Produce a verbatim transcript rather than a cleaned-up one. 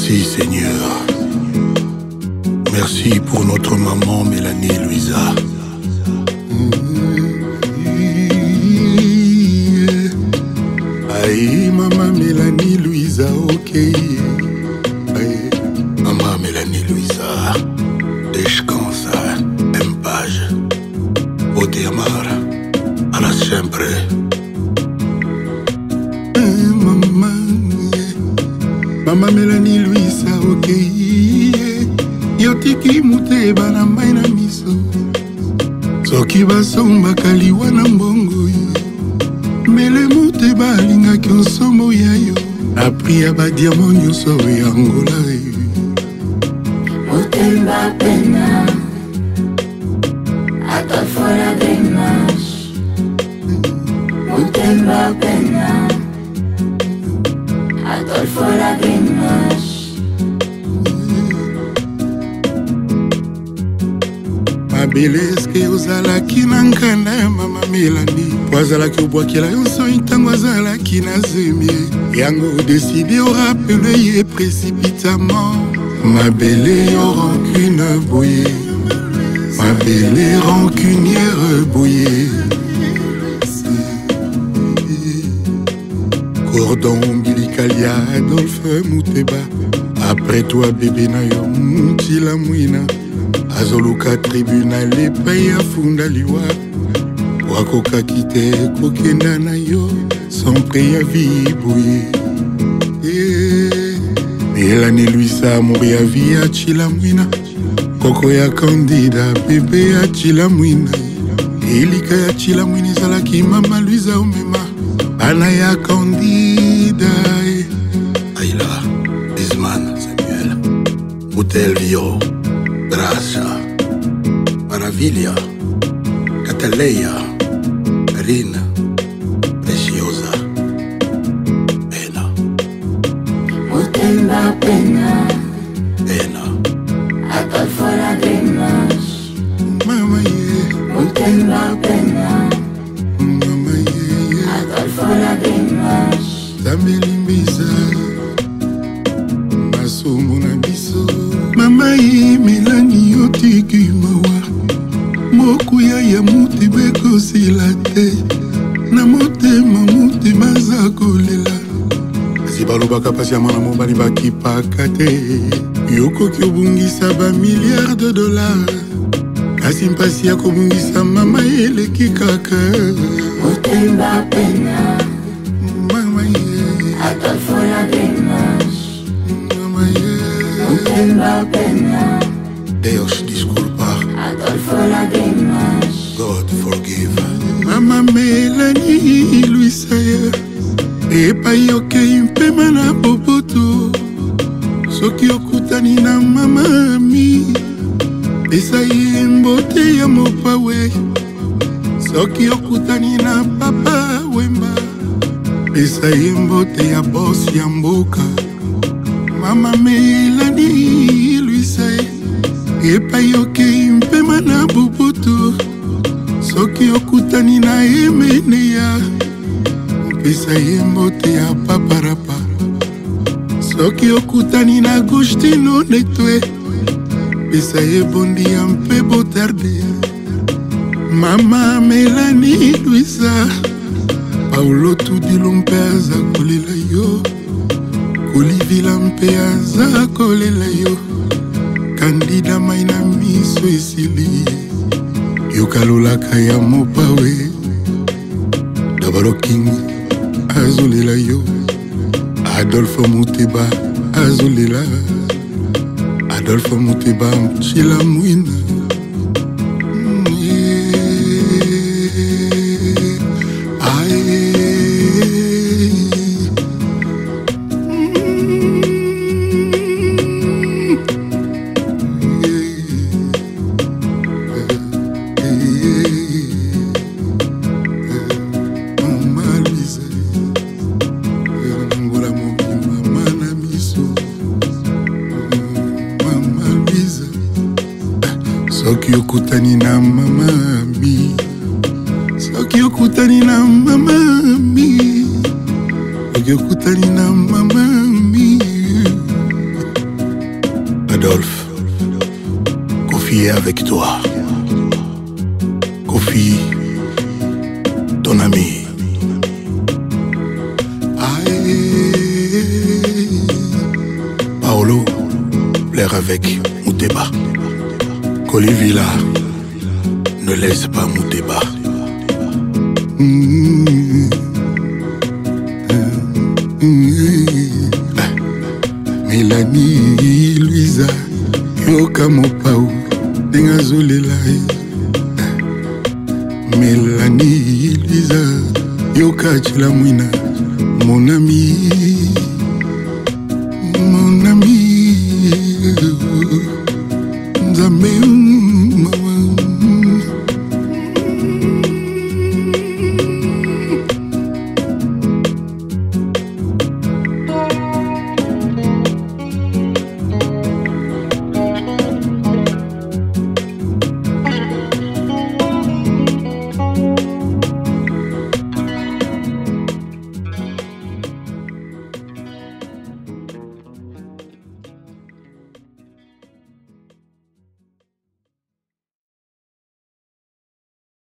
Merci Seigneur. Merci pour notre maman Mélanie Louisa. Aïe, maman Mélanie Louisa, ok. Aïe, maman Mélanie Louisa. Descansa en paz. Vou te amar para sempre. Mama Mélanie Louisa, ok. Yo tiki mute bana maina miso. Soki basomba kaliwa na mbongo yo. Mele mute balinga kyonsomo ya yo. Apri ya ba diamant nyonso ya Angola yo. Mutemba pena Adolfo lágrimas. Mutemba pena Adolfo lágrimas. Mabeleske ozalaki na nkanda ya mama Mélanie. Po azalaki obwakela yo nsoi ntango azalaki na zemie. Yango odeside orapele ye précipitamment. Mabele yo rancune boye. Mabele rancunière boye. Cordon ombilical ya Adolphe Muteba. Après toi bébé na yo mutila mwina. Azoluka tribunal epai afunda liwa. Wakoka kite kokenda na yo sans préavis boye. Mélanie Louisa mori ya vie achila mwina. Koko ya Candida bébé achila mwina. Elika ya chila mwina ezalaki mama Louisa omema. Bana ya Candida Aïla, Isman, Samuel, Moutel Vio, Gracia, Maravilha, Cataleia, Rina, Preciosa, Pena. Mutemba pena Pena. Adolfo lágrimas. Mama ye. Mutemba pena Mama ye. Adolfo lágrimas. Tamelimbisa masumu na biso. Mama ye Mélanie otiki mawa. Mokuya ya muti bekosila te. Na motema motema aza kolela. Kasi balobaka pasi ya mwana mobali bakipaka te. Yokoki obungisa ba milliard de dollars. Kasi mpasi ya kobungisa mama eleki kaka. Mutemba pena Mama ye. Adolfo lágrimas. Mama ye. Mutemba pena Deus disculpa. Adolfo lágrimas. God forgive. Mama Mélanie Louisa epai okei mpema na boboto. Soki okutani na mama ami pesa ye mbote ya mopawe. Soki okutani na papa wemba pesa ye mbote ya boss ya mboka. Mama Mélanie Louisa epai okei mpema na boboto. Soki okutani na emeneya pesa ye mbote ya paparapa. Soki okutani na Agustino Netwe pesa ye bondi ya mpe botarde. Mama Mélanie Louisa Paulo Tudilo mpe aza kolela yo. Kolivila mpe aza kolela yo. Candida maina miso esili. Yokalolaka ya mopawe. Dabaro King azolela yo. Adolphe Muteba azolela. Adolphe Muteba mchila mwina. Soki okutani na mama mi. Soki okutani na mama mi. Soki okutani na mama mi. Adolphe, Kofi est avec toi. Kofi, ton ami. Aïe. Paolo, plaire avec Mouteba. Colivilla, ne laisse pas Mouteba. Mmh. Mmh. Mélanie, Louisa, Yoka Mopao, Dengazolela. Mélanie, Louisa, Yoka Chilamwina, mon ami.